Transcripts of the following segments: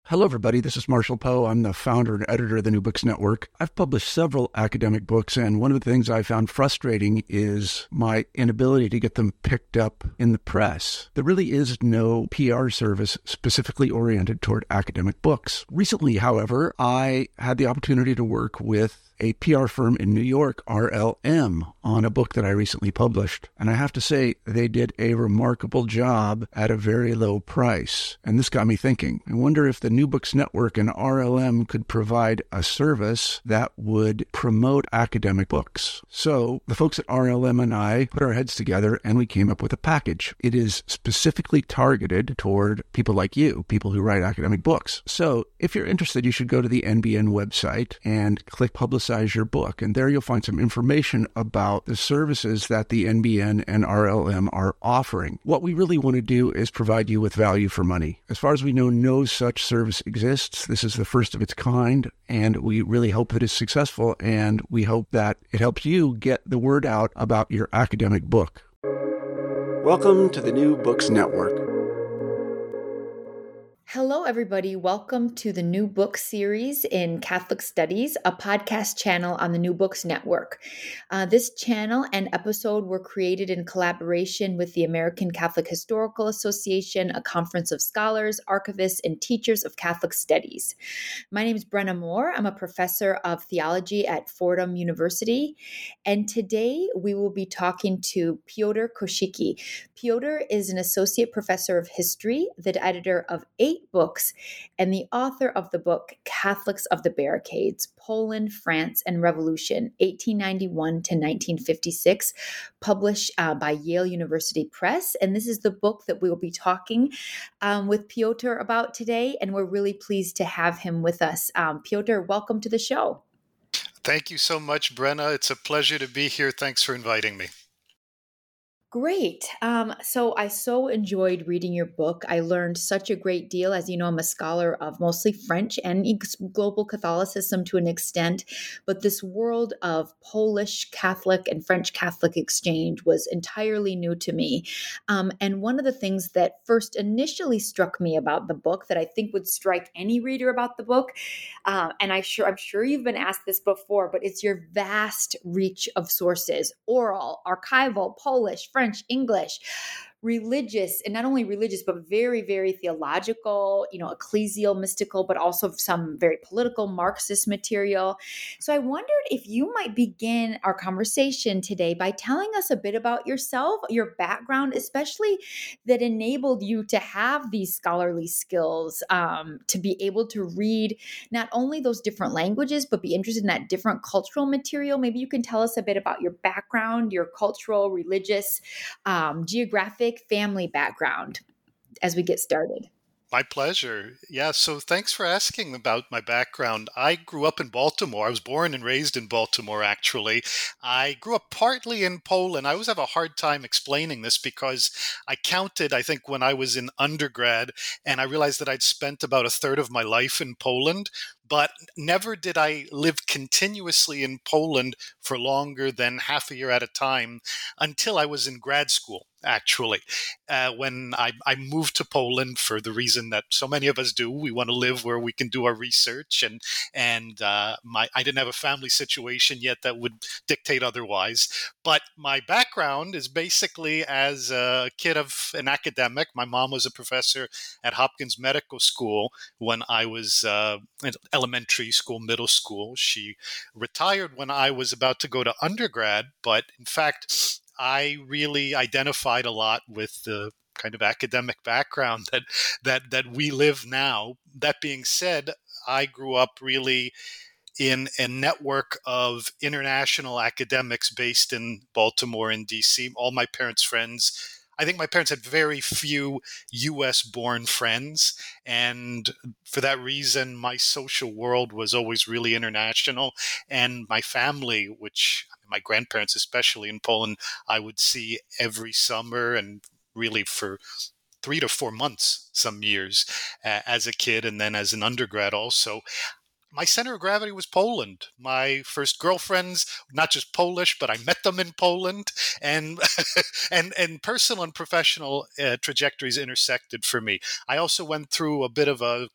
Hello, everybody. This is Marshall Poe. I'm the founder and editor of the New Books Network. I've published several academic books, and one of the things I found frustrating is my inability to get them picked up in the press. There really is no PR service specifically oriented toward academic books. Recently, however, I had the opportunity to work with a PR firm in New York, RLM, on a book that I recently published. And I have to say, they did a remarkable job at a very low price. And this got me thinking. I wonder if the New Books Network and RLM could provide a service that would promote academic books. So the folks at RLM and I put our heads together and we came up with a package. It is specifically targeted toward people like you, people who write academic books. So if you're interested, you should go to the NBN website and click Publicize Your Book. And there you'll find some information about the services that the NBN and RLM are offering. What we really want to do is provide you with value for money. As far as we know, no such service exists. This is the first of its kind, and we really hope that it's successful, and we hope that it helps you get the word out about your academic book. Welcome to the New Books Network. Hello, everybody. Welcome to the New Book series in Catholic Studies, a podcast channel on the New Books Network. This channel and episode were created in collaboration with the American Catholic Historical Association, a conference of scholars, archivists, and teachers of Catholic studies. My name is Brenna Moore. I'm a professor of theology at Fordham University, and today we will be talking to Piotr Kosicki. Piotr is an associate professor of history, the editor of 8 books, and the author of the book Catholics of the Barricades, Poland, France, and Revolution, 1891 to 1956, published by Yale University Press. And this is the book that we will be talking with Piotr about today, and we're really pleased to have him with us. Piotr, welcome to the show. Thank you so much, Brenna. It's a pleasure to be here. Thanks for inviting me. Great. So I so enjoyed reading your book. I learned such a great deal. As you know, I'm a scholar of mostly French and global Catholicism to an extent, but this world of Polish Catholic and French Catholic exchange was entirely new to me. And one of the things that first initially struck me about the book that I think would strike any reader about the book, and I'm sure you've been asked this before, but it's your vast reach of sources: oral, archival, Polish, French, English, religious, and not only religious, but very, very theological, ecclesial, mystical, but also some very political Marxist material. So I wondered if you might begin our conversation today by telling us a bit about yourself, your background, especially that enabled you to have these scholarly skills, to be able to read not only those different languages, but be interested in that different cultural material. Maybe you can tell us a bit about your background, your cultural, religious, geographic, family background as we get started. My pleasure. Yeah, so thanks for asking about my background. I grew up in Baltimore. I was born and raised in Baltimore, actually. I grew up partly in Poland. I always have a hard time explaining this because I counted, I think, when I was in undergrad, and I realized that I'd spent about a third of my life in Poland. But never did I live continuously in Poland for longer than half a year at a time until I was in grad school, actually. When I moved to Poland for the reason that so many of us do. We want to live where we can do our research. And I didn't have a family situation yet that would dictate otherwise. But my background is basically as a kid of an academic. My mom was a professor at Hopkins Medical School when I was elementary school, middle school. She retired when I was about to go to undergrad, but in fact, I really identified a lot with the kind of academic background that we live now. That being said, I grew up really in a network of international academics based in Baltimore and DC. All my parents' friends, I think my parents had very few US-born friends. And for that reason, my social world was always really international. And my family, which my grandparents, especially in Poland, I would see every summer and really for 3 to 4 months some years as a kid and then as an undergrad also. My center of gravity was Poland. My first girlfriends, not just Polish, but I met them in Poland, and and personal and professional trajectories intersected for me. I also went through a bit of a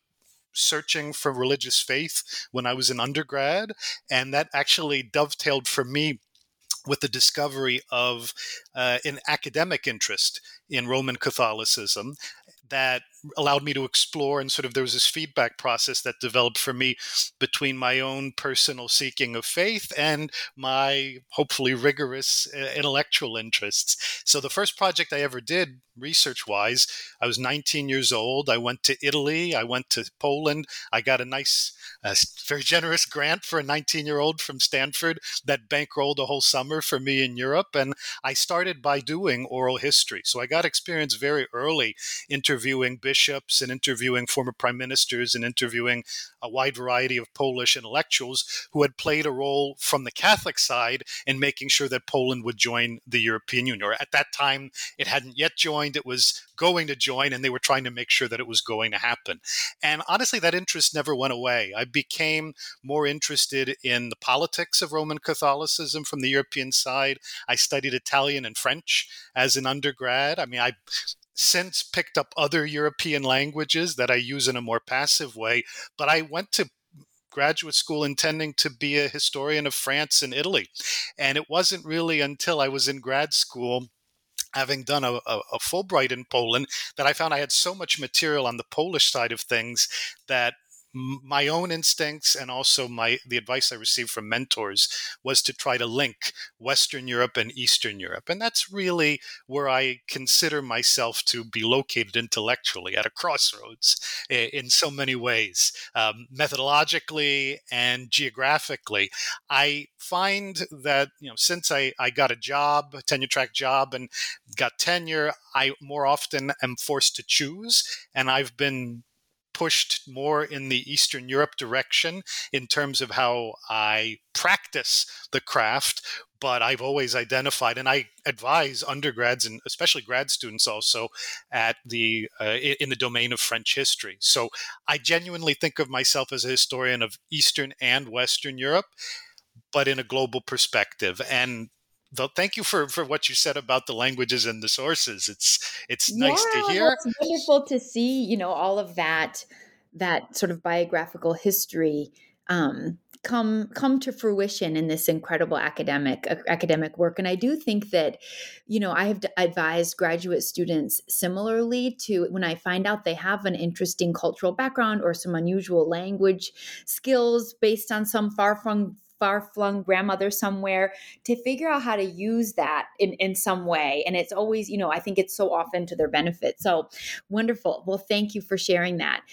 searching for religious faith when I was an undergrad, and that actually dovetailed for me with the discovery of an academic interest in Roman Catholicism that allowed me to explore, and sort of there was this feedback process that developed for me between my own personal seeking of faith and my hopefully rigorous intellectual interests. So the first project I ever did research-wise, I was 19 years old. I went to Italy. I went to Poland. I got a nice, very generous grant for a 19-year-old from Stanford that bankrolled a whole summer for me in Europe. And I started by doing oral history. So I got experience very early interviewing bishops and interviewing former prime ministers and interviewing a wide variety of Polish intellectuals who had played a role from the Catholic side in making sure that Poland would join the European Union. Or at that time, it hadn't yet joined, it was going to join, and they were trying to make sure that it was going to happen. And honestly, that interest never went away. I became more interested in the politics of Roman Catholicism from the European side. I studied Italian and French as an undergrad. I mean, I since picked up other European languages that I use in a more passive way, but I went to graduate school intending to be a historian of France and Italy. And it wasn't really until I was in grad school, having done a Fulbright in Poland, that I found I had so much material on the Polish side of things that my own instincts and also the advice I received from mentors was to try to link Western Europe and Eastern Europe. And that's really where I consider myself to be located intellectually, at a crossroads in so many ways, methodologically and geographically. I find that, since I got a job, a tenure track job, and got tenure, I more often am forced to choose. And I've been pushed more in the Eastern Europe direction in terms of how I practice the craft. But I've always identified, and I advise undergrads and especially grad students also at in the domain of French history. So I genuinely think of myself as a historian of Eastern and Western Europe, but in a global perspective. And thank you for what you said about the languages and the sources. It's nice to hear. It's wonderful to see, all of that sort of biographical history come to fruition in this incredible academic work. And I do think that, I have advised graduate students similarly to when I find out they have an interesting cultural background or some unusual language skills based on some far-flung grandmother somewhere, to figure out how to use that in some way. And it's always, I think it's so often to their benefit. So wonderful. Well, thank you for sharing that.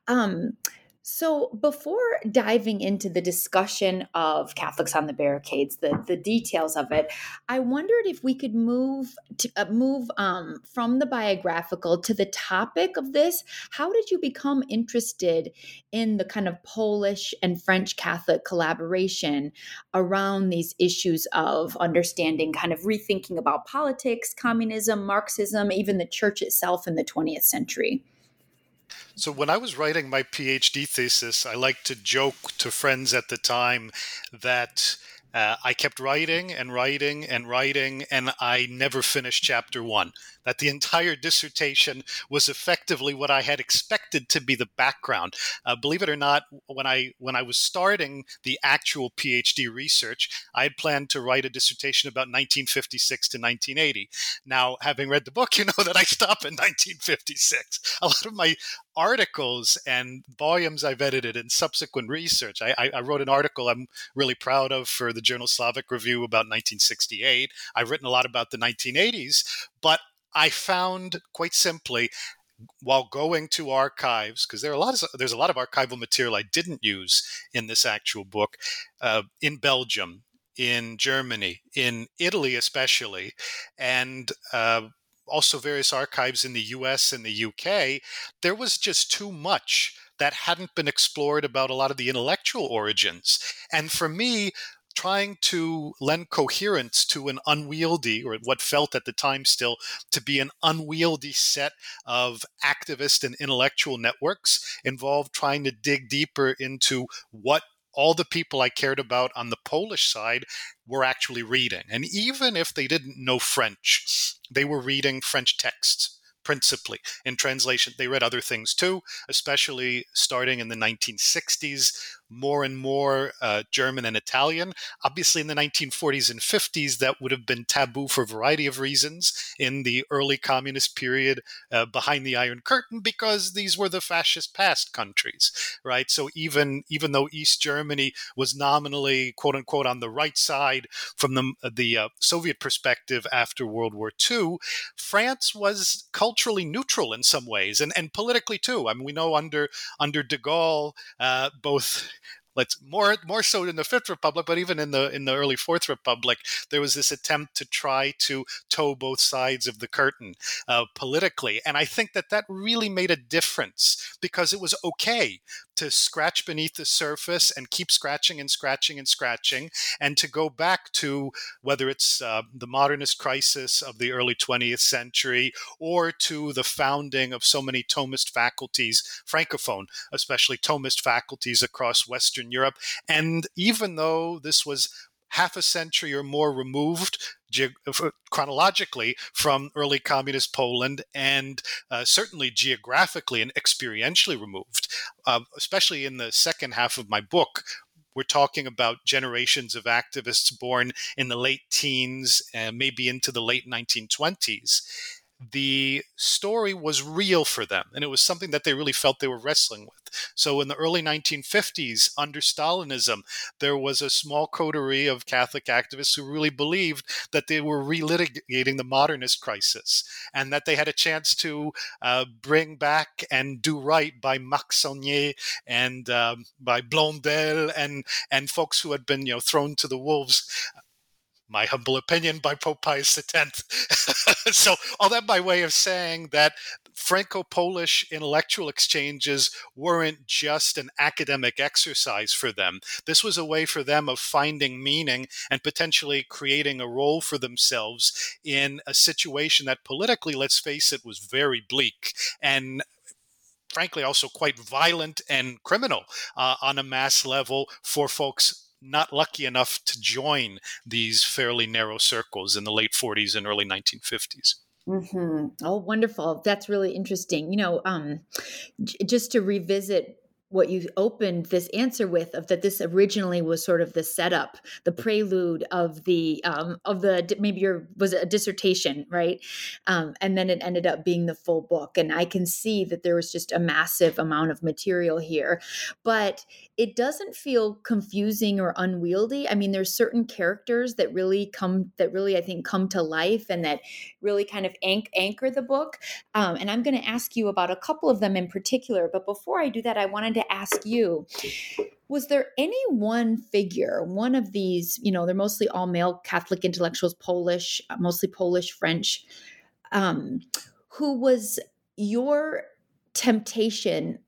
So before diving into the discussion of Catholics on the Barricades, the details of it, I wondered if we could move from the biographical to the topic of this. How did you become interested in the kind of Polish and French Catholic collaboration around these issues of understanding, kind of rethinking about politics, communism, Marxism, even the church itself in the 20th century? So when I was writing my PhD thesis, I liked to joke to friends at the time that I kept writing and writing and writing, and I never finished chapter one. That the entire dissertation was effectively what I had expected to be the background. Believe it or not, when I was starting the actual PhD research, I had planned to write a dissertation about 1956 to 1980. Now, having read the book, you know that I stop in 1956. A lot of my articles and volumes I've edited and subsequent research. I wrote an article I'm really proud of for the journal Slavic Review about 1968. I've written a lot about the 1980s, but I found, quite simply, while going to archives, because there's a lot of archival material I didn't use in this actual book, in Belgium, in Germany, in Italy especially, and also various archives in the US and the UK, there was just too much that hadn't been explored about a lot of the intellectual origins. And for me, trying to lend coherence to an unwieldy, or what felt at the time still to be an unwieldy set of activist and intellectual networks, involved trying to dig deeper into what all the people I cared about on the Polish side were actually reading. And even if they didn't know French, they were reading French texts, principally in translation. They read other things too, especially starting in the 1960s, more and more German and Italian. Obviously, in the 1940s and 50s, that would have been taboo for a variety of reasons in the early communist period behind the Iron Curtain, because these were the fascist past countries, right? So even though East Germany was nominally, quote unquote, on the right side from the Soviet perspective after World War II, France was culturally neutral in some ways, and politically too. I mean, we know under de Gaulle, both more so in the Fifth Republic, but even in the early Fourth Republic, there was this attempt to try to toe both sides of the curtain politically. And I think that really made a difference, because it was okay to scratch beneath the surface and keep scratching and scratching and scratching, and to go back to whether it's the modernist crisis of the early 20th century, or to the founding of so many Thomist faculties, Francophone, especially Thomist faculties across Western Europe. And even though this was half a century or more removed chronologically from early communist Poland, and certainly geographically and experientially removed, especially in the second half of my book, we're talking about generations of activists born in the late teens and maybe into the late 1920s. The story was real for them, and it was something that they really felt they were wrestling with. So in the early 1950s, under Stalinism, there was a small coterie of Catholic activists who really believed that they were relitigating the modernist crisis, and that they had a chance to bring back and do right by Max Saulnier and by Blondel and folks who had been thrown to the wolves, my humble opinion, by Pope Pius X. So all that by way of saying that Franco-Polish intellectual exchanges weren't just an academic exercise for them. This was a way for them of finding meaning and potentially creating a role for themselves in a situation that politically, let's face it, was very bleak and frankly also quite violent and criminal on a mass level for folks not lucky enough to join these fairly narrow circles in the late 40s and early 1950s. Mm-hmm. Oh, wonderful. That's really interesting. Just to revisit what you opened this answer with, of that this originally was sort of the setup, the prelude of the maybe was it a dissertation, right? And then it ended up being the full book. And I can see that there was just a massive amount of material here, but it doesn't feel confusing or unwieldy. I mean, there's certain characters that really I think come to life and that really kind of anchor the book. And I'm going to ask you about a couple of them in particular. But before I do that, I wanted to ask you, was there any one figure, one of these, they're mostly all male Catholic intellectuals, Polish, mostly Polish, French, who was your temptation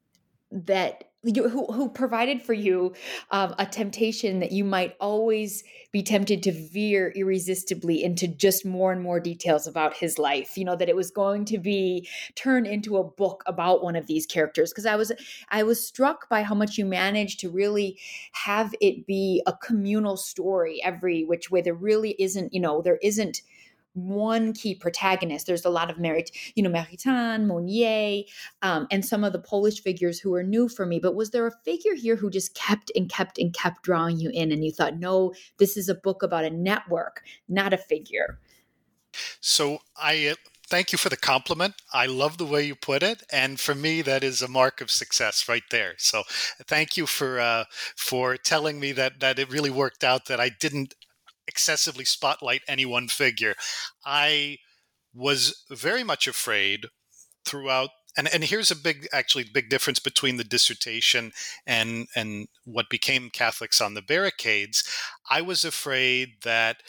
who provided for you a temptation that you might always be tempted to veer irresistibly into just more and more details about his life, that it was going to be turned into a book about one of these characters? Because I was struck by how much you managed to really have it be a communal story every which way. There really isn't, there isn't one key protagonist. There's a lot of Maritain, Monnier, and some of the Polish figures who are new for me. But was there a figure here who just kept and kept and kept drawing you in, and you thought, no, this is a book about a network, not a figure? So I thank you for the compliment. I love the way you put it, and for me, that is a mark of success right there. So thank you for telling me that it really worked out, that I didn't excessively spotlight any one figure. I was very much afraid throughout, and here's a big difference between the dissertation and what became Catholics on the Barricades. I was afraid that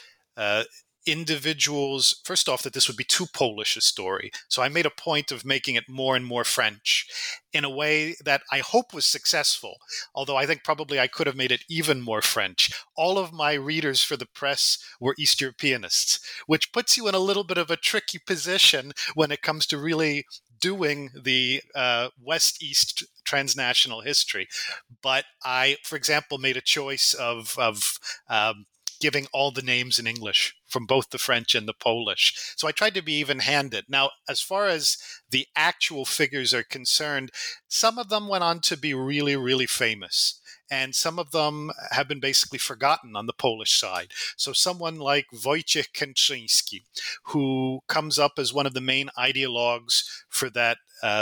individuals, first off, that this would be too Polish a story. So I made a point of making it more and more French in a way that I hope was successful, although I think probably I could have made it even more French. All of my readers for the press were East Europeanists, which puts you in a little bit of a tricky position when it comes to really doing the West-East transnational history. But I, for example, made a choice of giving all the names in English from both the French and the Polish. So I tried to be even-handed. Now, as far as the actual figures are concerned, some of them went on to be really, really famous. And some of them have been basically forgotten on the Polish side. So someone like Wojciech Kętrzyński, who comes up as one of the main ideologues for that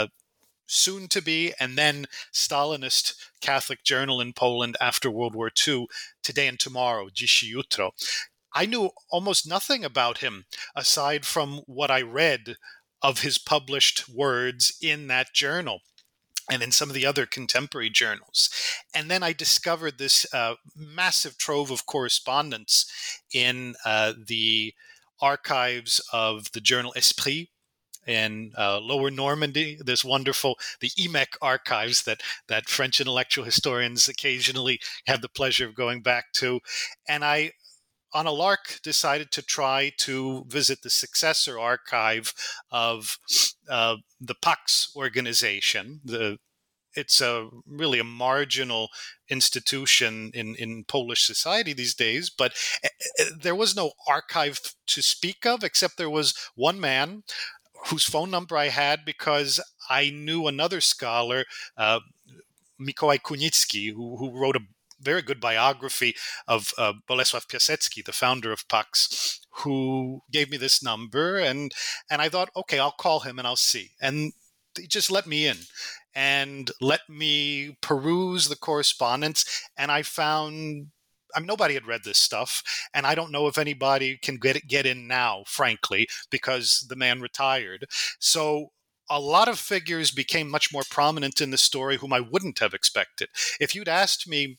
soon to be and then Stalinist Catholic journal in Poland after World War II, Today and Tomorrow, Dziś i Jutro. I knew almost nothing about him aside from what I read of his published words in that journal and in some of the other contemporary journals. And then I discovered this massive trove of correspondence in the archives of the journal Esprit in Lower Normandy, this wonderful, the EMEC archives that French intellectual historians occasionally have the pleasure of going back to. And I, on a lark, decided to try to visit the successor archive of the Pax organization. It's really a marginal institution in Polish society these days, but there was no archive to speak of, except there was one man whose phone number I had because I knew another scholar, Mikołaj Kunicki, who wrote a very good biography of Bolesław Piasecki, the founder of Pax, who gave me this number. And I thought, okay, I'll call him and I'll see. And he just let me in and let me peruse the correspondence. And I found nobody had read this stuff, and I don't know if anybody can get in now, frankly, because the man retired. So a lot of figures became much more prominent in the story whom I wouldn't have expected. If you'd asked me,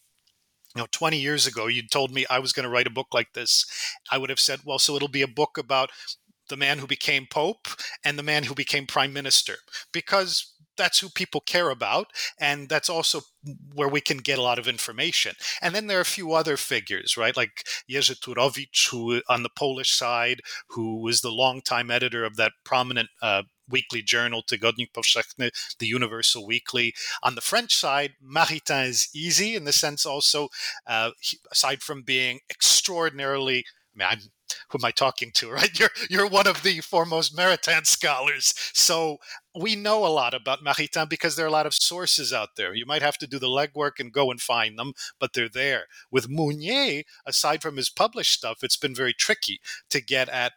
20 years ago, you'd told me I was going to write a book like this, I would have said, well, so it'll be a book about the man who became Pope and the man who became Prime Minister, because that's who people care about, and that's also where we can get a lot of information. And then there are a few other figures, right, like Jerzy Turowicz, who on the Polish side, who was the longtime editor of that prominent weekly journal, Tygodnik Powszechny, the Universal Weekly. On the French side, Maritain is easy in the sense also, aside from being extraordinarily, who am I talking to, right? You're one of the foremost Maritain scholars. So we know a lot about Maritain because there are a lot of sources out there. You might have to do the legwork and go and find them, but they're there. With Mounier, aside from his published stuff, it's been very tricky to get at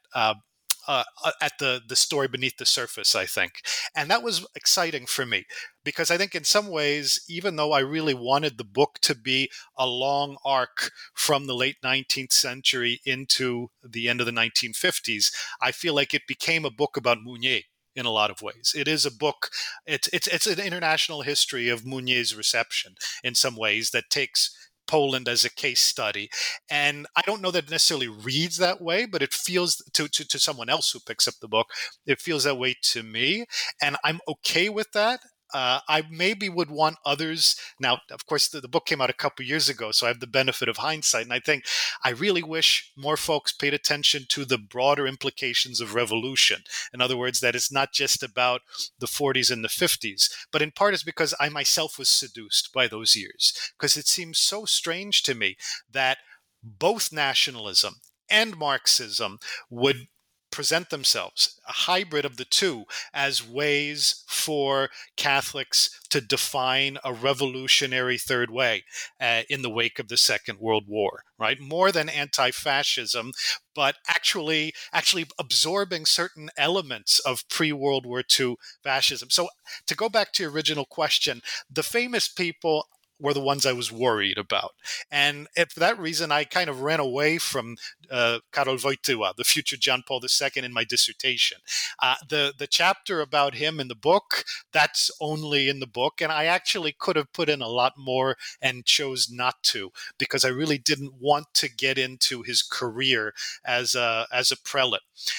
the story beneath the surface, I think. And that was exciting for me because I think in some ways, even though I really wanted the book to be a long arc from the late 19th century into the end of the 1950s, I feel like it became a book about Mounier in a lot of ways. It is a book, it's an international history of Mounier's reception in some ways that takes Poland as a case study. And I don't know that it necessarily reads that way, but it feels to someone else who picks up the book, it feels that way to me. And I'm okay with that. I maybe would want others. Now, of course, the book came out a couple years ago, so I have the benefit of hindsight. And I think I really wish more folks paid attention to the broader implications of revolution. In other words, that it's not just about the 40s and the 50s, but in part it's because I myself was seduced by those years, because it seems so strange to me that both nationalism and Marxism would present themselves, a hybrid of the two, as ways for Catholics to define a revolutionary third way in the wake of the Second World War, right? More than anti-fascism, but actually absorbing certain elements of pre-World War II fascism. So to go back to your original question, the famous people were the ones I was worried about. And for that reason, I kind of ran away from Karol Wojtyła, the future John Paul II, in my dissertation. The chapter about him in the book, that's only in the book. And I actually could have put in a lot more and chose not to, because I really didn't want to get into his career as a prelate.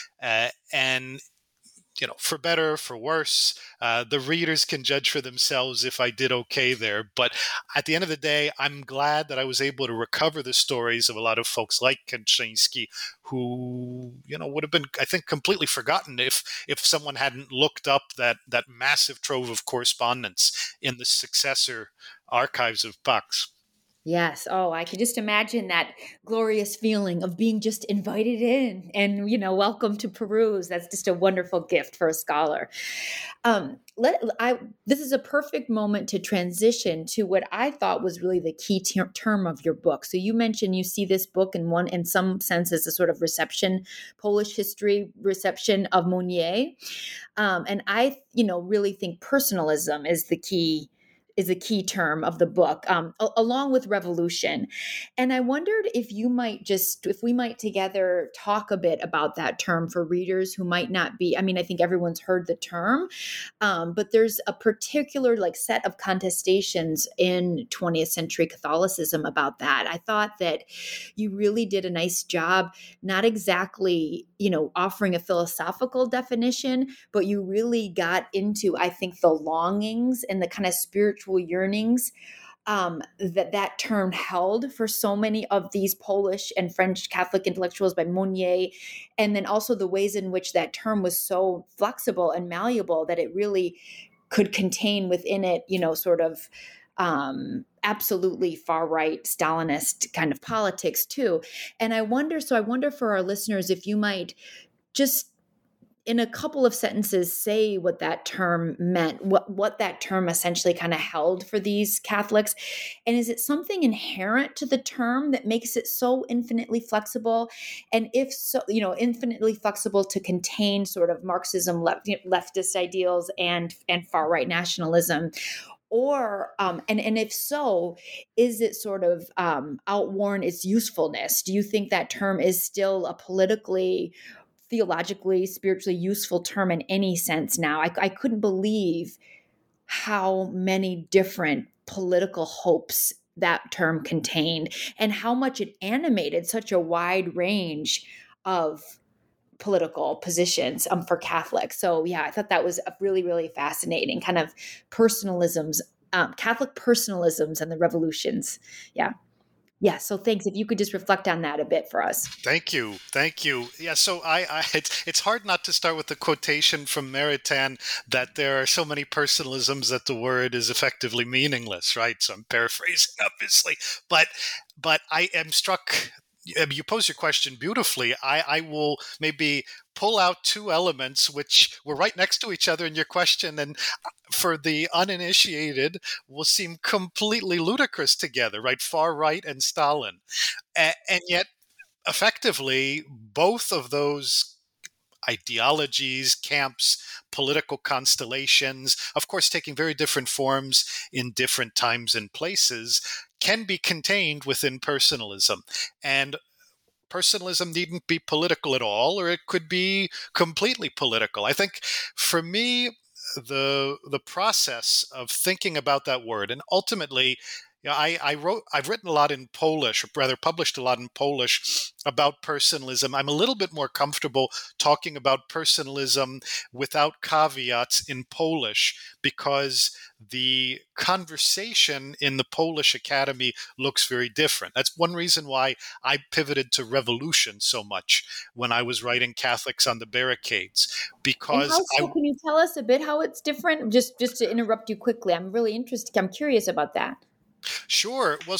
And for better, for worse, the readers can judge for themselves if I did okay there. But at the end of the day, I'm glad that I was able to recover the stories of a lot of folks like Kętrzyński, who, would have been, I think, completely forgotten if someone hadn't looked up that massive trove of correspondence in the successor archives of Pax. Yes. Oh, I can just imagine that glorious feeling of being just invited in and, welcome to peruse. That's just a wonderful gift for a scholar. This is a perfect moment to transition to what I thought was really the key term of your book. So you mentioned you see this book in some sense as a sort of Polish history reception of Monnier. And I, really think personalism is a key term of the book, along with revolution. And I wondered if we might together talk a bit about that term for readers who might not be, I mean, I think everyone's heard the term, but there's a particular set of contestations in 20th century Catholicism about that. I thought that you really did a nice job, not exactly, offering a philosophical definition, but you really got into, I think, the longings and the kind of spiritual yearnings that term held for so many of these Polish and French Catholic intellectuals by Monnier, and then also the ways in which that term was so flexible and malleable that it really could contain within it, sort of absolutely far right Stalinist kind of politics too. And I wonder for our listeners if you might just in a couple of sentences say what that term meant, what that term essentially kind of held for these Catholics. And is it something inherent to the term that makes it so infinitely flexible? And if so, infinitely flexible to contain sort of Marxism, leftist ideals and far right nationalism? Or and if so, is it sort of outworn its usefulness? Do you think that term is still a politically, theologically, spiritually useful term in any sense now? I couldn't believe how many different political hopes that term contained and how much it animated such a wide range of political positions for Catholics. So yeah, I thought that was a really, really fascinating kind of personalisms, Catholic personalisms and the revolutions. Yeah. Yeah. So thanks. If you could just reflect on that a bit for us. Thank you. Yeah. So it's hard not to start with the quotation from Maritain that there are so many personalisms that the word is effectively meaningless, right? So I'm paraphrasing, obviously, but I am struck. You pose your question beautifully. I will maybe pull out two elements which were right next to each other in your question, and for the uninitiated will seem completely ludicrous together, right? Far right and Stalin. And yet, effectively, both of those ideologies, camps, political constellations, of course, taking very different forms in different times and places, can be contained within personalism. And personalism needn't be political at all, or it could be completely political. I think for me, the process of thinking about that word, and ultimately, I've written a lot in Polish, or rather published a lot in Polish about personalism. I'm a little bit more comfortable talking about personalism without caveats in Polish because the conversation in the Polish Academy looks very different. That's one reason why I pivoted to revolution so much when I was writing Catholics on the Barricades, because can you tell us a bit how it's different? Just to interrupt you quickly, I'm really interested. I'm curious about that. Sure. Well,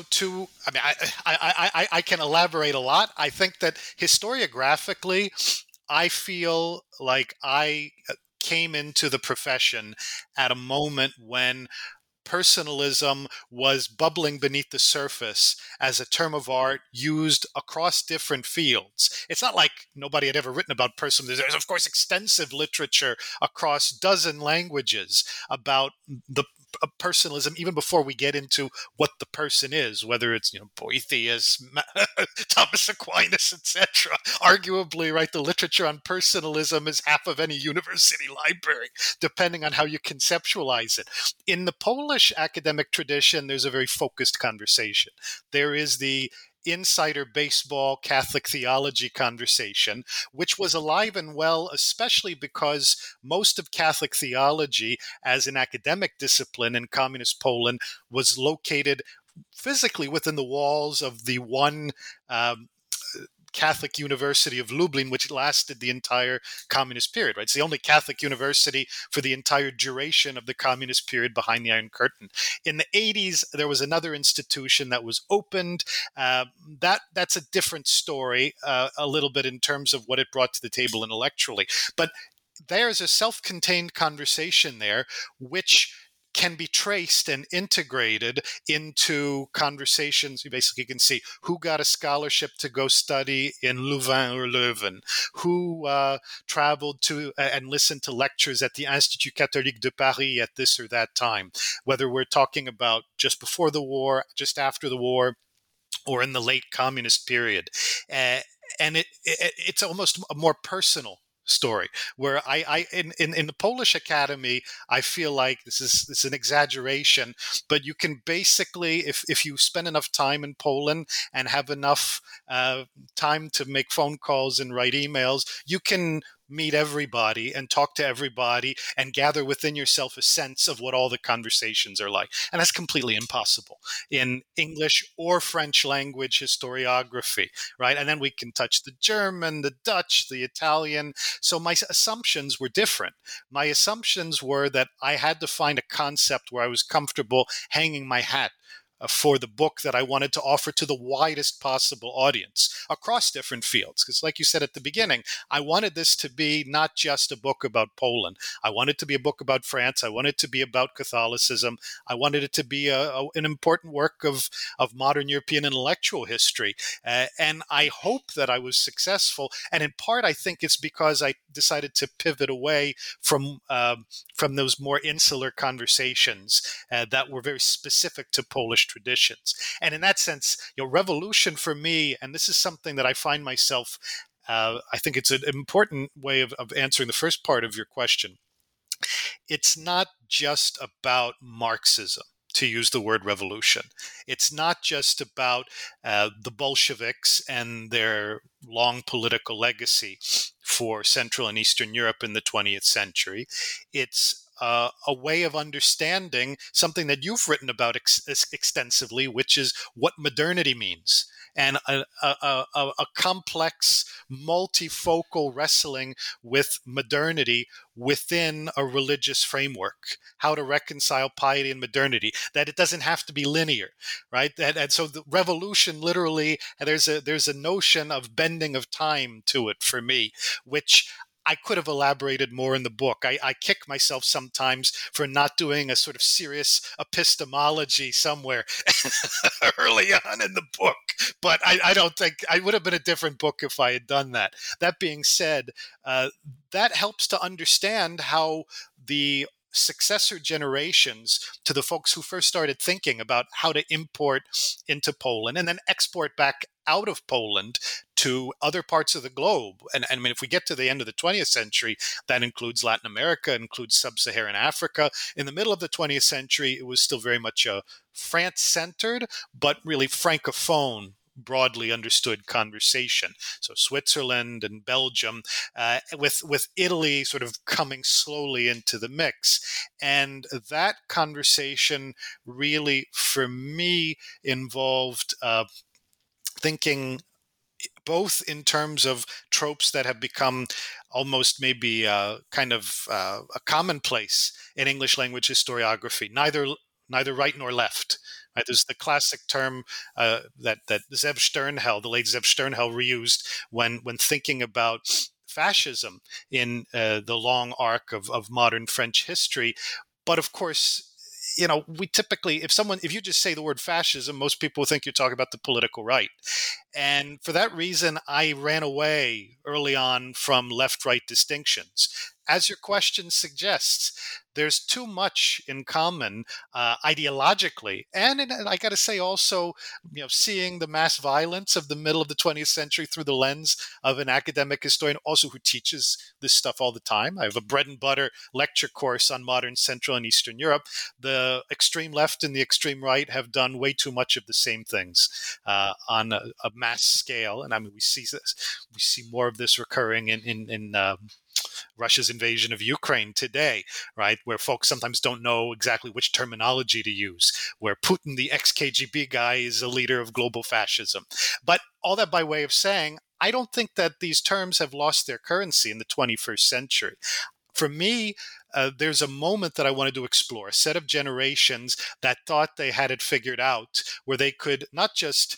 I can elaborate a lot. I think that historiographically, I feel like I came into the profession at a moment when personalism was bubbling beneath the surface as a term of art used across different fields. It's not like nobody had ever written about personalism. There's, of course, extensive literature across dozen languages about the personalism, even before we get into what the person is, whether it's Boethius, Thomas Aquinas, etc. Arguably, right, the literature on personalism is half of any university library, depending on how you conceptualize it. In the Polish academic tradition, there's a very focused conversation. There is the insider baseball Catholic theology conversation, which was alive and well, especially because most of Catholic theology as an academic discipline in communist Poland was located physically within the walls of the one Catholic University of Lublin, which lasted the entire communist period, right? It's the only Catholic university for the entire duration of the communist period behind the Iron Curtain. In the 80s, there was another institution that was opened. That's a different story, a little bit in terms of what it brought to the table intellectually. But there's a self-contained conversation there, which can be traced and integrated into conversations. You basically can see who got a scholarship to go study in Louvain or Leuven, who traveled to and listened to lectures at the Institut Catholique de Paris at this or that time, whether we're talking about just before the war, just after the war, or in the late communist period. And it's almost a more personal story, where in the Polish Academy, I feel like this is an exaggeration, but you can basically, if you spend enough time in Poland and have enough time to make phone calls and write emails, you can meet everybody and talk to everybody and gather within yourself a sense of what all the conversations are like. And that's completely impossible in English or French language historiography, right? And then we can touch the German, the Dutch, the Italian. So my assumptions were different. My assumptions were that I had to find a concept where I was comfortable hanging my hat for the book that I wanted to offer to the widest possible audience across different fields. Because like you said at the beginning, I wanted this to be not just a book about Poland. I wanted it to be a book about France. I wanted it to be about Catholicism. I wanted it to be an important work of modern European intellectual history. And I hope that I was successful. And in part, I think it's because I decided to pivot away from those more insular conversations that were very specific to Polish traditions. And in that sense, revolution for me, and this is something that I find myself, I think it's an important way of answering the first part of your question. It's not just about Marxism, to use the word revolution. It's not just about the Bolsheviks and their long political legacy for Central and Eastern Europe in the 20th century. It's a way of understanding something that you've written about extensively, which is what modernity means, and a complex, multifocal wrestling with modernity within a religious framework, how to reconcile piety and modernity, that it doesn't have to be linear, right? And so the revolution, literally, there's a notion of bending of time to it for me, which I could have elaborated more in the book. I kick myself sometimes for not doing a sort of serious epistemology somewhere early on in the book. But I don't think I would have been a different book if I had done that. That being said, that helps to understand how the successor generations to the folks who first started thinking about how to import into Poland and then export back out of Poland to other parts of the globe. And I mean, if we get to the end of the 20th century, that includes Latin America, includes sub-Saharan Africa. In the middle of the 20th century, it was still very much a France-centered, but really Francophone, broadly understood conversation. So Switzerland and Belgium, with Italy sort of coming slowly into the mix. And that conversation really, for me, involved thinking both in terms of tropes that have become almost maybe kind of a commonplace in English language historiography, neither right nor left. Right? There's the classic term that Zev Sternhell, the late Zev Sternhell, reused when thinking about fascism in the long arc of modern French history. But of course, we typically, if you just say the word fascism, most people think you're talking about the political right. And for that reason, I ran away early on from left-right distinctions. As your question suggests, there's too much in common ideologically. And I got to say also, seeing the mass violence of the middle of the 20th century through the lens of an academic historian also who teaches this stuff all the time. I have a bread and butter lecture course on modern Central and Eastern Europe. The extreme left and the extreme right have done way too much of the same things on a mass scale. And I mean, we see more of this recurring in Russia's invasion of Ukraine today, right? Where folks sometimes don't know exactly which terminology to use, where Putin, the ex-KGB guy, is a leader of global fascism. But all that by way of saying, I don't think that these terms have lost their currency in the 21st century. For me, there's a moment that I wanted to explore, a set of generations that thought they had it figured out, where they could not just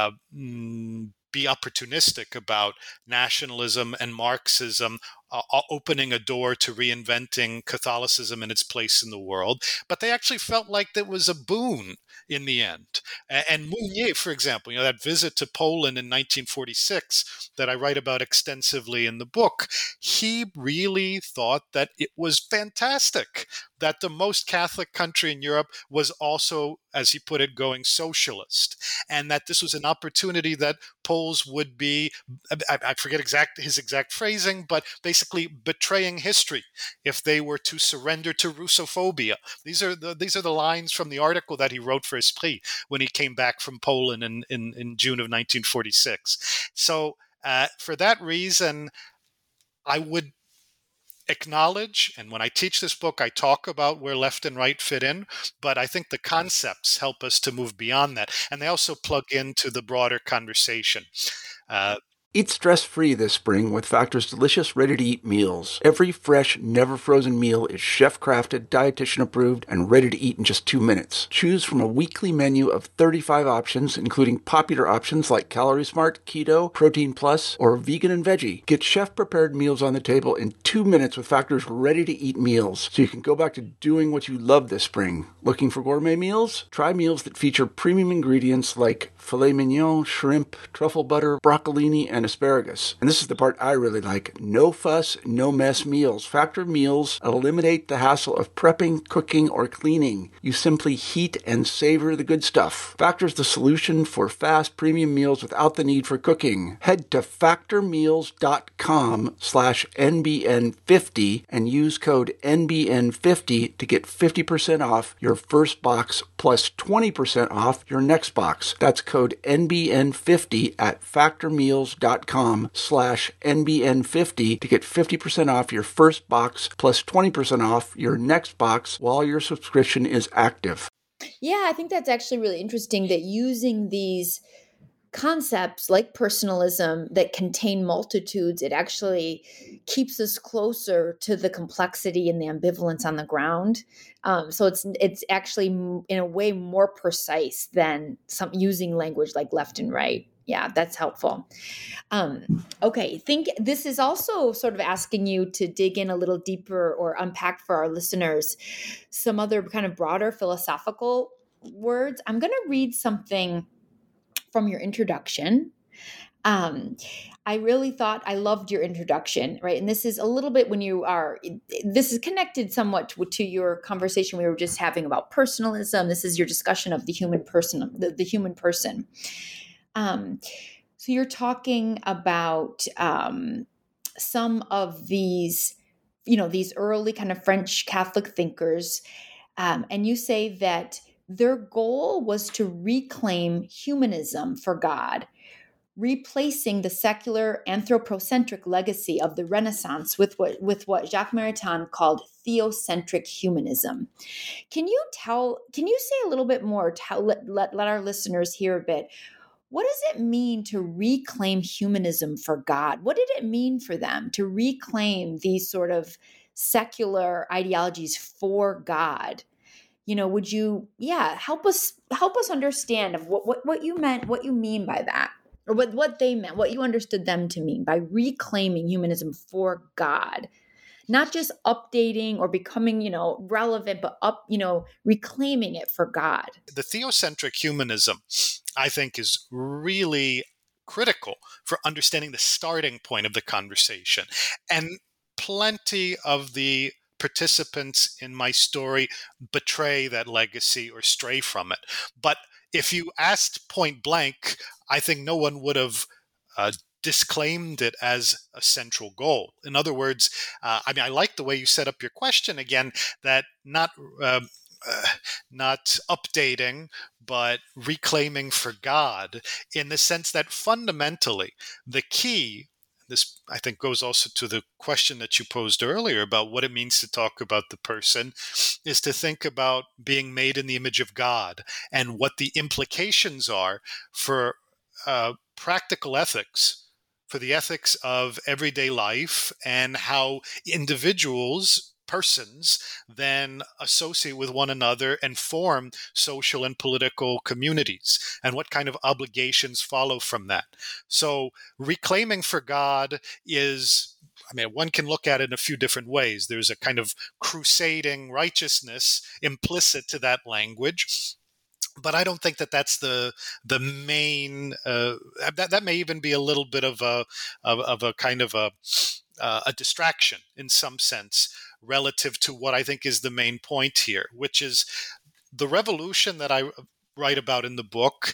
be opportunistic about nationalism and Marxism, opening a door to reinventing Catholicism and its place in the world, but they actually felt like that was a boon in the end. And Mounier, for example, that visit to Poland in 1946 that I write about extensively in the book, he really thought that it was fantastic that the most Catholic country in Europe was also, as he put it, going socialist, and that this was an opportunity that Poles would be, I forget his exact phrasing, but basically betraying history if they were to surrender to Russophobia. These are the lines from the article that he wrote for Esprit when he came back from Poland in June of 1946. So for that reason, I would acknowledge, and when I teach this book, I talk about where left and right fit in, but I think the concepts help us to move beyond that. And they also plug into the broader conversation. Eat stress-free this spring with Factor's delicious, ready-to-eat meals. Every fresh, never-frozen meal is chef-crafted, dietitian-approved, and ready to eat in just 2 minutes. Choose from a weekly menu of 35 options, including popular options like Calorie Smart, Keto, Protein Plus, or Vegan and Veggie. Get chef-prepared meals on the table in 2 minutes with Factor's ready-to-eat meals, so you can go back to doing what you love this spring. Looking for gourmet meals? Try meals that feature premium ingredients like filet mignon, shrimp, truffle butter, broccolini, and asparagus. And this is the part I really like. No fuss, no mess meals. Factor meals eliminate the hassle of prepping, cooking, or cleaning. You simply heat and savor the good stuff. Factor's the solution for fast premium meals without the need for cooking. Head to factormeals.com/NBN50 and use code NBN50 to get 50% off your first box plus 20% off your next box. That's code NBN50 at factormeals.com/NBN50 to get 50% off your first box plus 20% off your next box while your subscription is active. Yeah, I think that's actually really interesting that using these concepts like personalism that contain multitudes, it actually keeps us closer to the complexity and the ambivalence on the ground. So it's actually in a way more precise than some using language like left and right. Yeah, that's helpful. Okay, think this is also sort of asking you to dig in a little deeper or unpack for our listeners some other kind of broader philosophical words. I'm going to read something from your introduction. I really thought I loved your introduction, right? And this is a little bit this is connected somewhat to your conversation we were just having about personalism. This is your discussion of the human person, the human person. So you're talking about some of these, these early kind of French Catholic thinkers, and you say that their goal was to reclaim humanism for God, replacing the secular anthropocentric legacy of the Renaissance with what Jacques Maritain called theocentric humanism. Can you say a little bit more, let our listeners hear a bit? What does it mean to reclaim humanism for God? What did it mean for them to reclaim these sort of secular ideologies for God? Would you, help us understand of what you meant, what you mean by that, or what they meant, what you understood them to mean by reclaiming humanism for God, not just updating or becoming, relevant, but reclaiming it for God. The theocentric humanism, I think, is really critical for understanding the starting point of the conversation. And plenty of the participants in my story betray that legacy or stray from it. But if you asked point blank, I think no one would have disclaimed it as a central goal. In other words, I like the way you set up your question again, that not updating, but reclaiming for God, in the sense that fundamentally the key this I think goes also to the question that you posed earlier about what it means to talk about the person, is to think about being made in the image of God and what the implications are for practical ethics, for the ethics of everyday life, and how persons then associate with one another and form social and political communities, and what kind of obligations follow from that. So reclaiming for God is, one can look at it in a few different ways. There's a kind of crusading righteousness implicit to that language. But I don't think that that's the main. That may even be a little bit of a kind of a distraction in some sense relative to what I think is the main point here, which is the revolution that I write about in the book.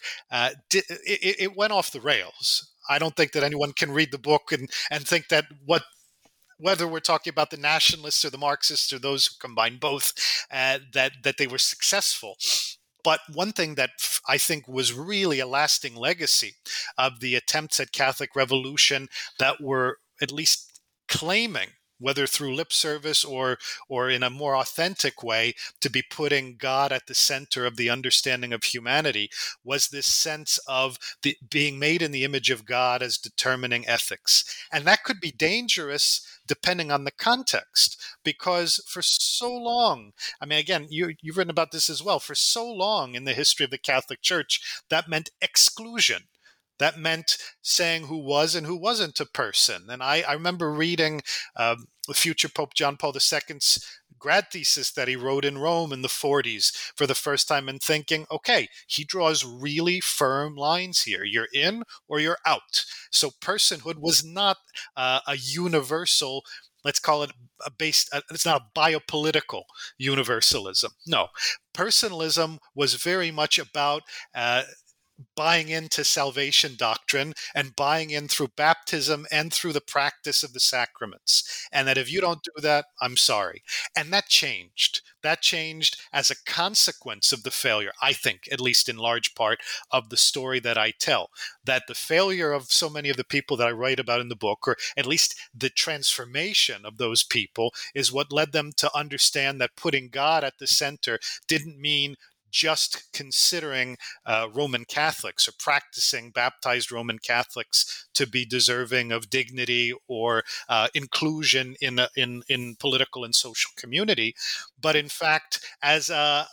It went off the rails. I don't think that anyone can read the book and think that whether we're talking about the nationalists or the Marxists or those who combine both, that they were successful. But one thing that I think was really a lasting legacy of the attempts at Catholic revolution that were at least claiming, whether through lip service or in a more authentic way, to be putting God at the center of the understanding of humanity, was this sense of being made in the image of God as determining ethics. And that could be dangerous depending on the context, because for so long, again, you've written about this as well, for so long in the history of the Catholic Church, that meant exclusion. That meant saying who was and who wasn't a person. And I remember reading the future Pope John Paul II's grad thesis that he wrote in Rome in the 40s for the first time, and thinking, okay, he draws really firm lines here. You're in or you're out. So personhood was not a universal, let's call it it's not a biopolitical universalism. No, personalism was very much about buying into salvation doctrine and buying in through baptism and through the practice of the sacraments. And that if you don't do that, I'm sorry. And that changed. That changed as a consequence of the failure, I think, at least in large part, of the story that I tell. That the failure of so many of the people that I write about in the book, or at least the transformation of those people, is what led them to understand that putting God at the center didn't mean just considering Roman Catholics or practicing baptized Roman Catholics to be deserving of dignity or inclusion in political and social community, but in fact as a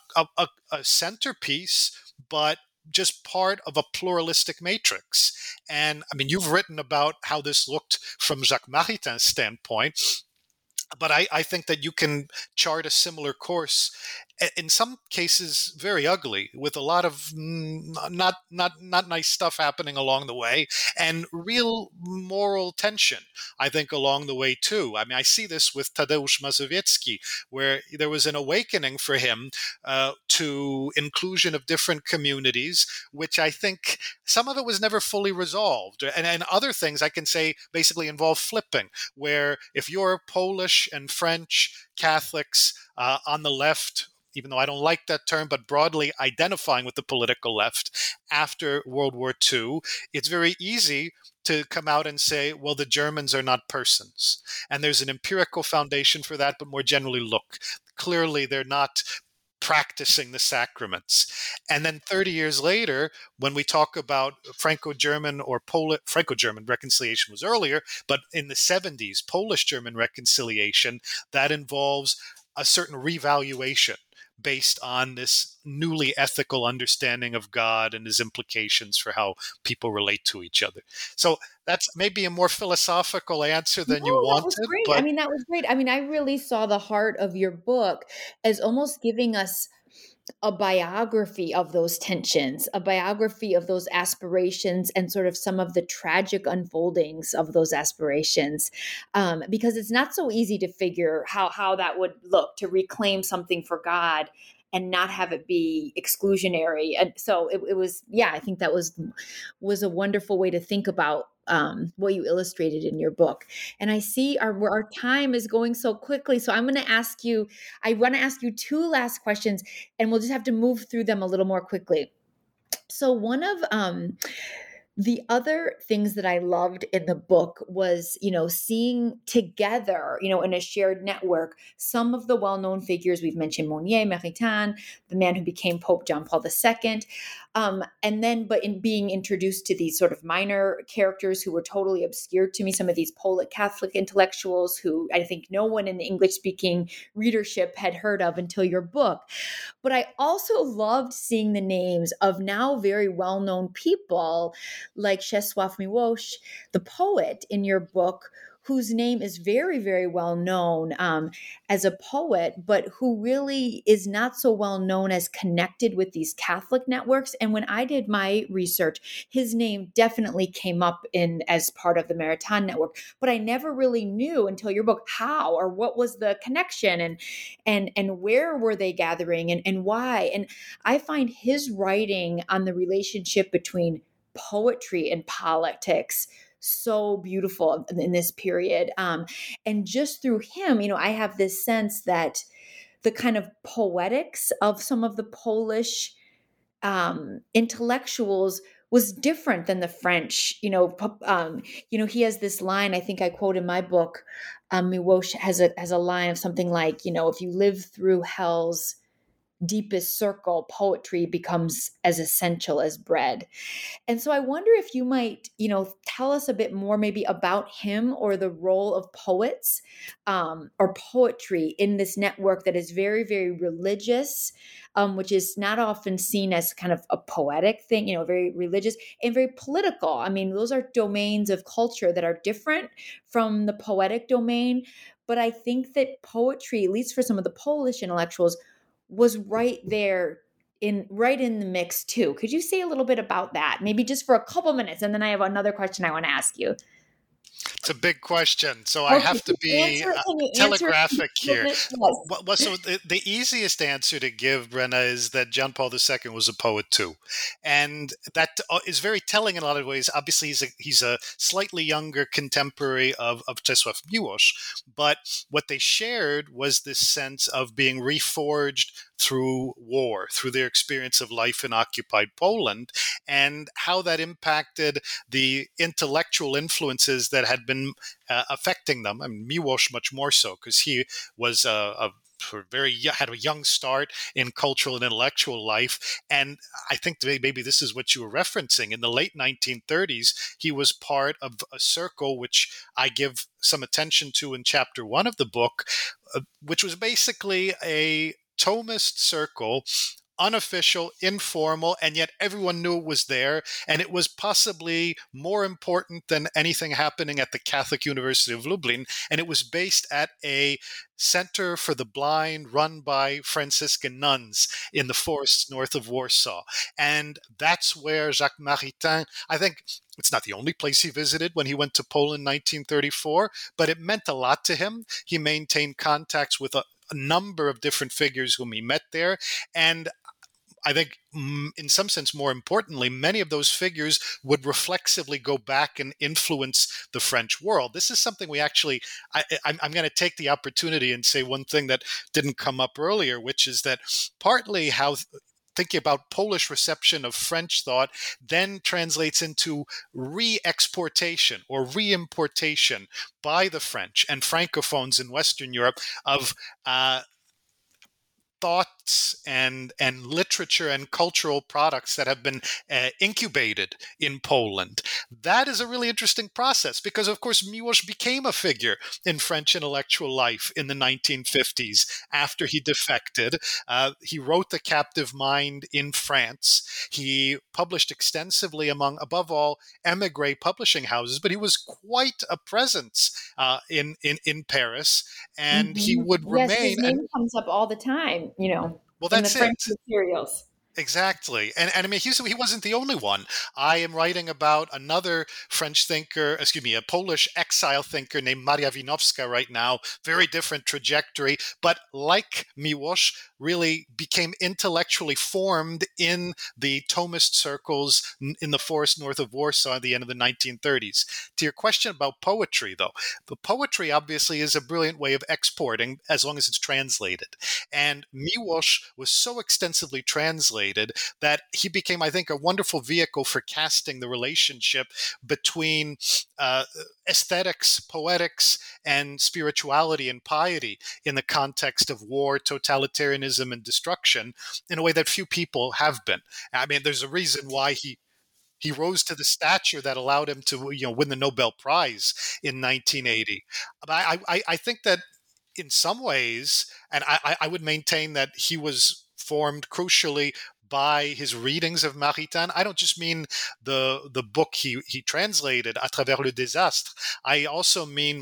centerpiece, but just part of a pluralistic matrix. And you've written about how this looked from Jacques Maritain's standpoint, but I think that you can chart a similar course, in some cases very ugly, with a lot of not nice stuff happening along the way, and real moral tension, I think, along the way too. I see this with Tadeusz Mazowiecki, where there was an awakening for him to inclusion of different communities, which I think some of it was never fully resolved. And other things I can say basically involve flipping, where if you're Polish and French Catholics on the left, even though I don't like that term, but broadly identifying with the political left after World War II, it's very easy to come out and say, well, the Germans are not persons. And there's an empirical foundation for that, but more generally, look, clearly they're not practicing the sacraments. And then 30 years later, when we talk about Franco-German or Franco-German reconciliation was earlier, but in the 70s, Polish-German reconciliation, that involves a certain revaluation based on this newly ethical understanding of God and his implications for how people relate to each other. So that's maybe a more philosophical answer than you wanted. That was great. That was great. I really saw the heart of your book as almost giving us a biography of those tensions, a biography of those aspirations, and sort of some of the tragic unfoldings of those aspirations. Because it's not so easy to figure how that would look to reclaim something for God and not have it be exclusionary. And so it was, I think that was a wonderful way to think about what you illustrated in your book. And I see our time is going so quickly. So I want to ask you two last questions, and we'll just have to move through them a little more quickly. So one of The other things that I loved in the book was, seeing together, in a shared network, some of the well-known figures we've mentioned: Monnier, Maritain, the man who became Pope John Paul II. But in being introduced to these sort of minor characters who were totally obscure to me, some of these Polish Catholic intellectuals who I think no one in the English-speaking readership had heard of until your book. But I also loved seeing the names of now very well-known people like Czesław Miłosz, the poet in your book, whose name is very, very well known as a poet, but who really is not so well known as connected with these Catholic networks. And when I did my research, his name definitely came up in as part of the Maritain network, but I never really knew until your book how or what was the connection and where were they gathering and why. And I find his writing on the relationship between poetry and politics so beautiful in this period. And just through him, I have this sense that the kind of poetics of some of the Polish intellectuals was different than the French. He has this line, I think I quote in my book. Miłosz has a line of something like, if you live through hell's deepest circle, poetry becomes as essential as bread. And so I wonder if you might, tell us a bit more maybe about him or the role of poets or poetry in this network that is very, very religious, which is not often seen as kind of a poetic thing, very religious and very political. I mean, those are domains of culture that are different from the poetic domain. But I think that poetry, at least for some of the Polish intellectuals, was right in the mix too. Could you say a little bit about that? Maybe just for a couple minutes, and then I have another question I want to ask you. It's a big question, so I have to be telegraphic here. Yes. So the easiest answer to give, Brenna, is that John Paul II was a poet too, and that is very telling in a lot of ways. Obviously, he's a slightly younger contemporary of Czesław Miłosz, but what they shared was this sense of being reforged through war, through their experience of life in occupied Poland, and how that impacted the intellectual influences that had been affecting them. I mean, Miłosz much more so, because he was had a young start in cultural and intellectual life. And I think maybe this is what you were referencing. In the late 1930s, he was part of a circle, which I give some attention to in chapter 1 of the book, which was basically a Thomist circle, unofficial, informal, and yet everyone knew it was there. And it was possibly more important than anything happening at the Catholic University of Lublin. And it was based at a center for the blind run by Franciscan nuns in the forests north of Warsaw. And that's where Jacques Maritain, I think, it's not the only place he visited when he went to Poland in 1934, but it meant a lot to him. He maintained contacts with a number of different figures whom he met there. And I think, in some sense, more importantly, many of those figures would reflexively go back and influence the French world. This is something we actually, I'm going to take the opportunity and say one thing that didn't come up earlier, which is that partly how thinking about Polish reception of French thought then translates into re-exportation or re-importation by the French and Francophones in Western Europe of thoughts and literature and cultural products that have been incubated in Poland. That is a really interesting process because, of course, Miłosz became a figure in French intellectual life in the 1950s after he defected. He wrote The Captive Mind in France. He published extensively among, above all, émigré publishing houses, but he was quite a presence in Paris, and he would remain. Yes, his name comes up all the time. Well, that's in the French materials. Exactly. And I mean, he wasn't the only one. I am writing about another French thinker, a Polish exile thinker named Maria Winowska right now. Very different trajectory, but like Miłosz, really became intellectually formed in the Thomist circles in the forest north of Warsaw at the end of the 1930s. To your question about poetry, though, the poetry obviously is a brilliant way of exporting as long as it's translated. And Miłosz was so extensively translated translated, that he became, I think, a wonderful vehicle for casting the relationship between aesthetics, poetics, and spirituality and piety in the context of war, totalitarianism, and destruction in a way that few people have been. I mean, there's a reason why he rose to the stature that allowed him to, win the Nobel Prize in 1980. But I think that in some ways, and I would maintain that he was formed crucially by his readings of Maritain. I don't just mean the book he translated, À travers le désastre. I also mean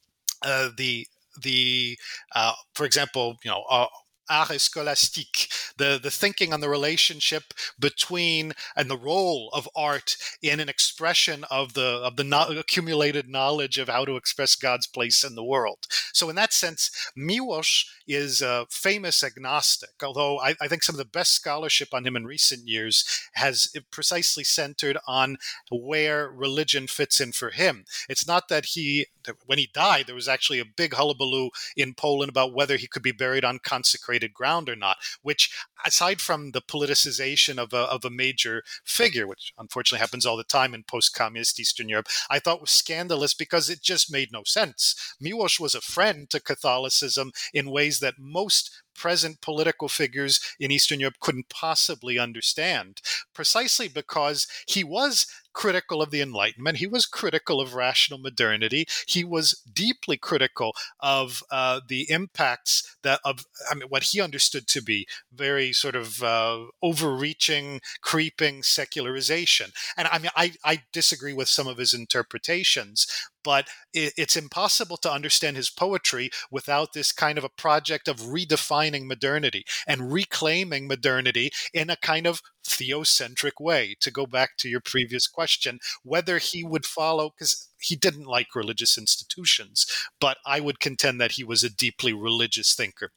the for example, art scholastique, the thinking on the relationship between and the role of art in an expression of the accumulated knowledge of how to express God's place in the world. So in that sense, Miłosz is a famous agnostic, although I think some of the best scholarship on him in recent years has precisely centered on where religion fits in for him. It's not that when he died, there was actually a big hullabaloo in Poland about whether he could be buried on consecrated ground or not, which, aside from the politicization of a major figure, which unfortunately happens all the time in post-communist Eastern Europe, I thought was scandalous because it just made no sense. Miłosz was a friend to Catholicism in ways that most present political figures in Eastern Europe couldn't possibly understand, precisely because he was critical of the Enlightenment. He was critical of rational modernity. He was deeply critical of the impacts what he understood to be very sort of overreaching, creeping secularization. And I disagree with some of his interpretations, but it's impossible to understand his poetry without this kind of a project of redefining modernity and reclaiming modernity in a kind of theocentric way. To go back to your previous question, whether he would follow, because he didn't like religious institutions, but I would contend that he was a deeply religious thinker.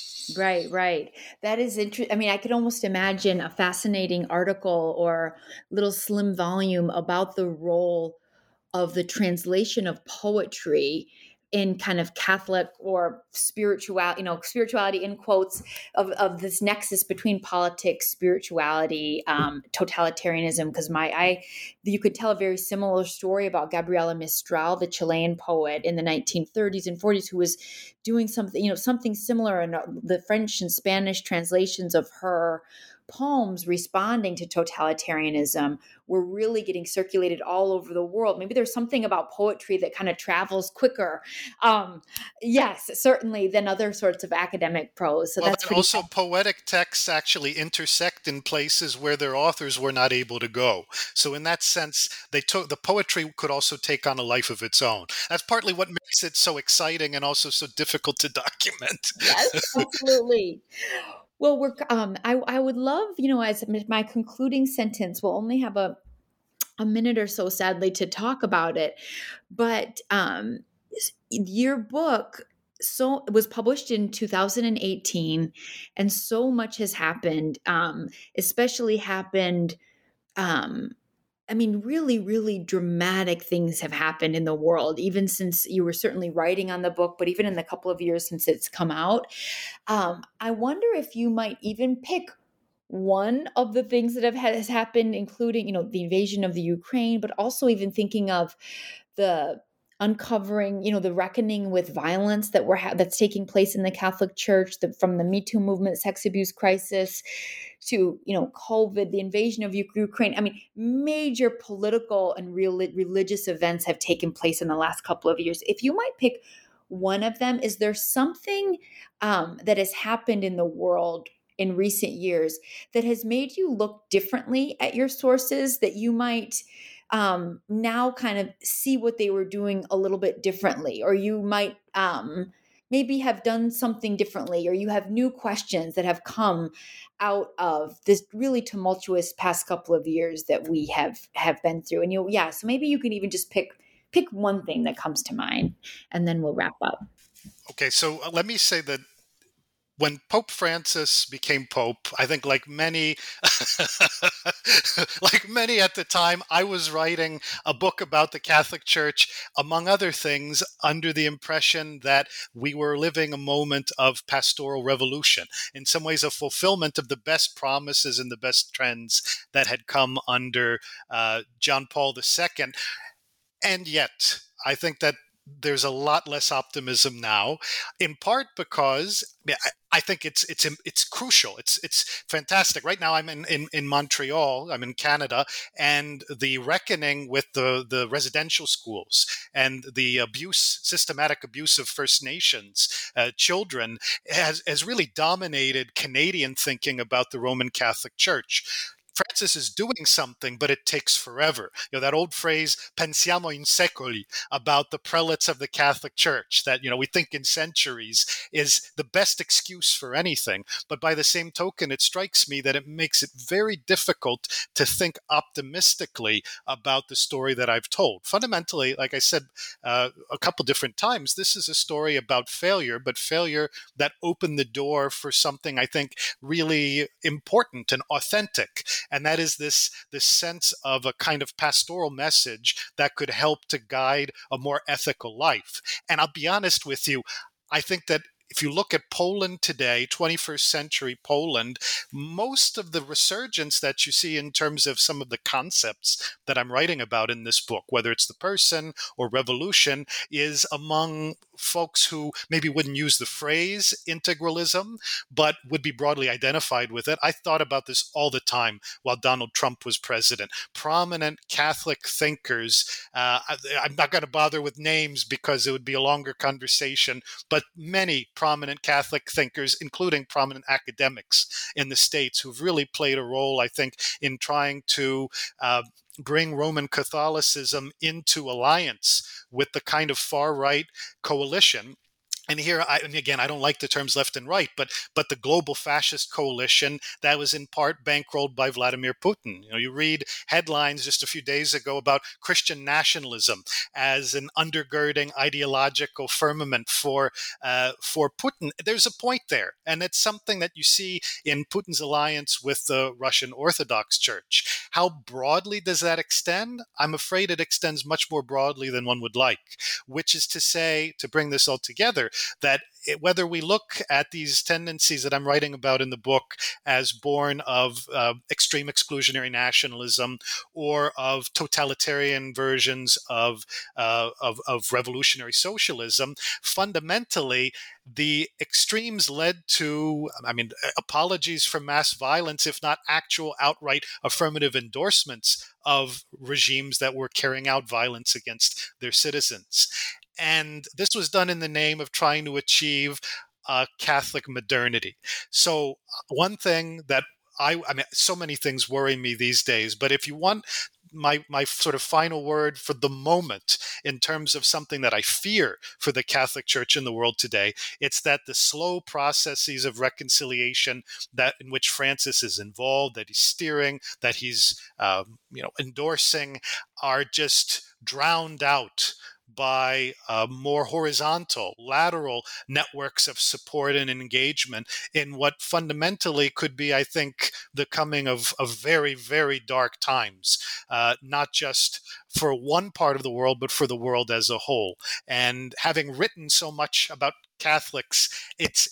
Right. That is interesting. I mean, I could almost imagine a fascinating article or little slim volume about the role of the translation of poetry in kind of Catholic or spirituality in quotes of this nexus between politics, spirituality, totalitarianism. Because you could tell a very similar story about Gabriela Mistral, the Chilean poet in the 1930s and 40s, who was doing something similar, and the French and Spanish translations of her poems responding to totalitarianism were really getting circulated all over the world. Maybe there's something about poetry that kind of travels quicker, yes, certainly, than other sorts of academic prose. So that's also poetic texts actually intersect in places where their authors were not able to go. So in that sense, the poetry could also take on a life of its own. That's partly what makes it so exciting and also so difficult to document. Yes, absolutely. Well, I would love, as my concluding sentence, we'll only have a minute or so, sadly, to talk about it. But your book was published in 2018, and so much has happened, especially happened. Really, really dramatic things have happened in the world, even since you were certainly writing on the book, but even in the couple of years since it's come out. I wonder if you might even pick one of the things that has happened, including, the invasion of the Ukraine, but also even thinking of the uncovering, the reckoning with violence that's taking place in the Catholic Church, from the Me Too movement, sex abuse crisis, to, COVID, the invasion of Ukraine. I mean, major political and religious events have taken place in the last couple of years. If you might pick one of them, is there something that has happened in the world in recent years that has made you look differently at your sources, that you might now kind of see what they were doing a little bit differently, or you might maybe have done something differently, or you have new questions that have come out of this really tumultuous past couple of years that we have been through? And so maybe you can even just pick one thing that comes to mind, and then we'll wrap up. Okay, so let me say that when Pope Francis became Pope, I think like many many at the time. I was writing a book about the Catholic Church, among other things, under the impression that we were living a moment of pastoral revolution, in some ways a fulfillment of the best promises and the best trends that had come under John Paul II. And yet, I think that there's a lot less optimism now, in part because I think it's crucial. It's fantastic. Right now, I'm in Montreal. I'm in Canada, and the reckoning with the residential schools and the systematic abuse of First Nations children has really dominated Canadian thinking about the Roman Catholic Church. Francis is doing something, but it takes forever. That old phrase, pensiamo in secoli, about the prelates of the Catholic Church, that, we think in centuries, is the best excuse for anything. But by the same token, it strikes me that it makes it very difficult to think optimistically about the story that I've told. Fundamentally, like I said a couple different times, this is a story about failure, but failure that opened the door for something I think really important and authentic. And that is this sense of a kind of pastoral message that could help to guide a more ethical life. And I'll be honest with you, I think that if you look at Poland today, 21st century Poland, most of the resurgence that you see in terms of some of the concepts that I'm writing about in this book, whether it's the person or revolution, is among folks who maybe wouldn't use the phrase integralism, but would be broadly identified with it. I thought about this all the time while Donald Trump was president. Prominent Catholic thinkers, I'm not going to bother with names because it would be a longer conversation, but many prominent Catholic thinkers, including prominent academics in the States, who've really played a role, I think, in trying to bring Roman Catholicism into alliance with the kind of far-right coalition. And here, again, I don't like the terms left and right, but the global fascist coalition that was in part bankrolled by Vladimir Putin. You read headlines just a few days ago about Christian nationalism as an undergirding ideological firmament for Putin. There's a point there, and it's something that you see in Putin's alliance with the Russian Orthodox Church. How broadly does that extend? I'm afraid it extends much more broadly than one would like, which is to say, to bring this all together, that whether we look at these tendencies that I'm writing about in the book as born of extreme exclusionary nationalism or of totalitarian versions of revolutionary socialism, fundamentally, the extremes led to, apologies for mass violence, if not actual outright affirmative endorsements of regimes that were carrying out violence against their citizens. And this was done in the name of trying to achieve Catholic modernity. So one thing that so many things worry me these days, but if you want my sort of final word for the moment in terms of something that I fear for the Catholic Church in the world today, it's that the slow processes of reconciliation that in which Francis is involved, that he's steering, that he's endorsing, are just drowned out by more horizontal, lateral networks of support and engagement in what fundamentally could be, I think, the coming of very, very dark times, not just for one part of the world, but for the world as a whole. And having written so much about Catholics, it's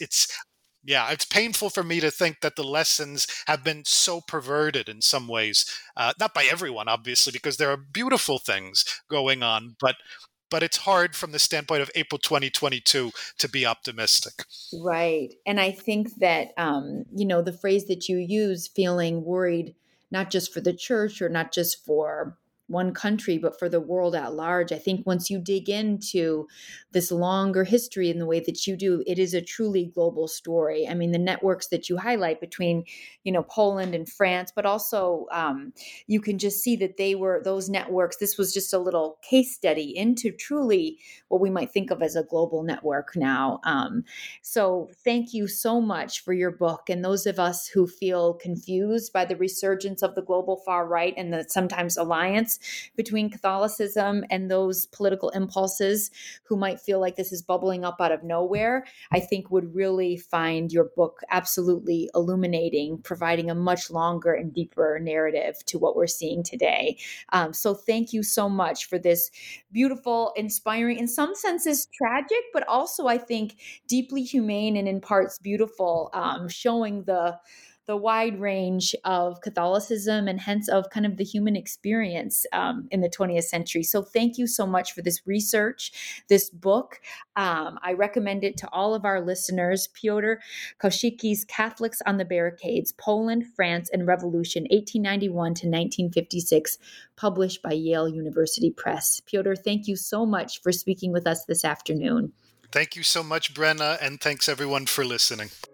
painful for me to think that the lessons have been so perverted in some ways, not by everyone, obviously, because there are beautiful things going on, but it's hard from the standpoint of April 2022 to be optimistic. Right. And I think that, the phrase that you use, feeling worried, not just for the church or not just for one country, but for the world at large. I think once you dig into this longer history in the way that you do, it is a truly global story. I mean, the networks that you highlight between, Poland and France, but also you can just see that those networks. This was just a little case study into truly what we might think of as a global network now. So thank you so much for your book. And those of us who feel confused by the resurgence of the global far right and the sometimes alliance, between Catholicism and those political impulses who might feel like this is bubbling up out of nowhere, I think would really find your book absolutely illuminating, providing a much longer and deeper narrative to what we're seeing today. So thank you so much for this beautiful, inspiring, in some senses tragic, but also I think deeply humane and in parts beautiful, showing the wide range of Catholicism and hence of kind of the human experience in the 20th century. So thank you so much for this research, this book. I recommend it to all of our listeners. Piotr Koszycki's Catholics on the Barricades, Poland, France, and Revolution, 1891 to 1956, published by Yale University Press. Piotr, thank you so much for speaking with us this afternoon. Thank you so much, Brenna, and thanks everyone for listening.